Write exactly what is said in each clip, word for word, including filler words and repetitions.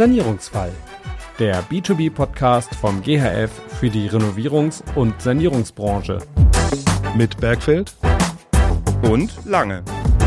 Sanierungsfall, der B zwei B-Podcast vom G H F für die Renovierungs- und Sanierungsbranche. Mit Bergfeld und Lange.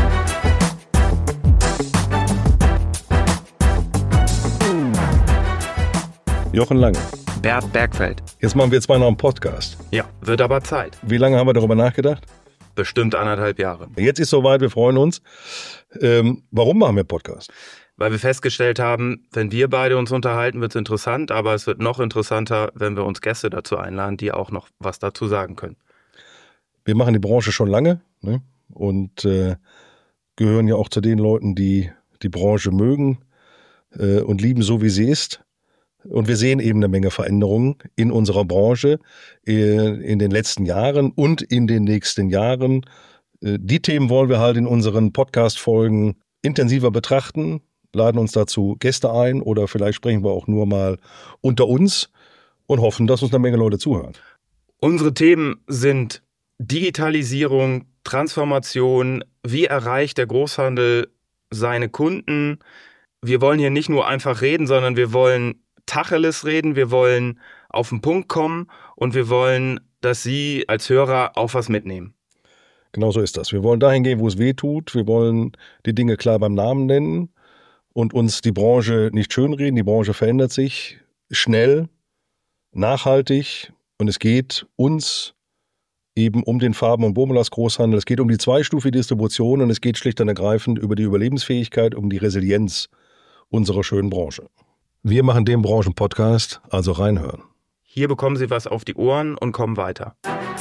Jochen Lange. Bert Bergfeld. Jetzt machen wir zwei noch einen Podcast. Ja, wird aber Zeit. Wie lange haben wir darüber nachgedacht? Bestimmt anderthalb Jahre. Jetzt ist soweit, wir freuen uns. Ähm, warum machen wir Podcast? Weil wir festgestellt haben, wenn wir beide uns unterhalten, wird es interessant, aber es wird noch interessanter, wenn wir uns Gäste dazu einladen, die auch noch was dazu sagen können. Wir machen die Branche schon lange, ne? und äh, gehören ja auch zu den Leuten, die die Branche mögen äh, und lieben, so wie sie ist. Und wir sehen eben eine Menge Veränderungen in unserer Branche äh, in den letzten Jahren und in den nächsten Jahren. Äh, die Themen wollen wir halt in unseren Podcast-Folgen intensiver betrachten, laden uns dazu Gäste ein oder vielleicht sprechen wir auch nur mal unter uns und hoffen, dass uns eine Menge Leute zuhören. Unsere Themen sind Digitalisierung, Transformation, wie erreicht der Großhandel seine Kunden. Wir wollen hier nicht nur einfach reden, sondern wir wollen Tacheles reden, wir wollen auf den Punkt kommen und wir wollen, dass Sie als Hörer auch was mitnehmen. Genau so ist das. Wir wollen dahin gehen, wo es weh tut. Wir wollen die Dinge klar beim Namen nennen und uns die Branche nicht schönreden. Die Branche verändert sich schnell, nachhaltig und es geht uns eben um den Farben- und Bodenbelast-Großhandel. Es geht um die zweistufige Distribution und es geht schlicht und ergreifend über die Überlebensfähigkeit, um die Resilienz unserer schönen Branche. Wir machen den Branchen-Podcast, also reinhören. Hier bekommen Sie was auf die Ohren und kommen weiter.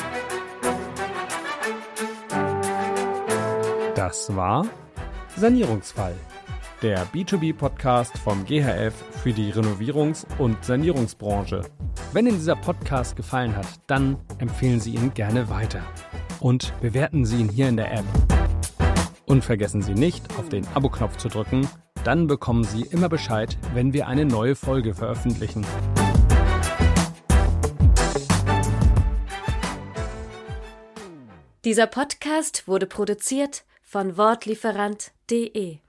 Das war Sanierungsfall, der B zwei B-Podcast vom G H F für die Renovierungs- und Sanierungsbranche. Wenn Ihnen dieser Podcast gefallen hat, dann empfehlen Sie ihn gerne weiter. Und bewerten Sie ihn hier in der App. Und vergessen Sie nicht, auf den Abo-Knopf zu drücken, dann bekommen Sie immer Bescheid, wenn wir eine neue Folge veröffentlichen. Dieser Podcast wurde produziert von wortlieferant punkt de.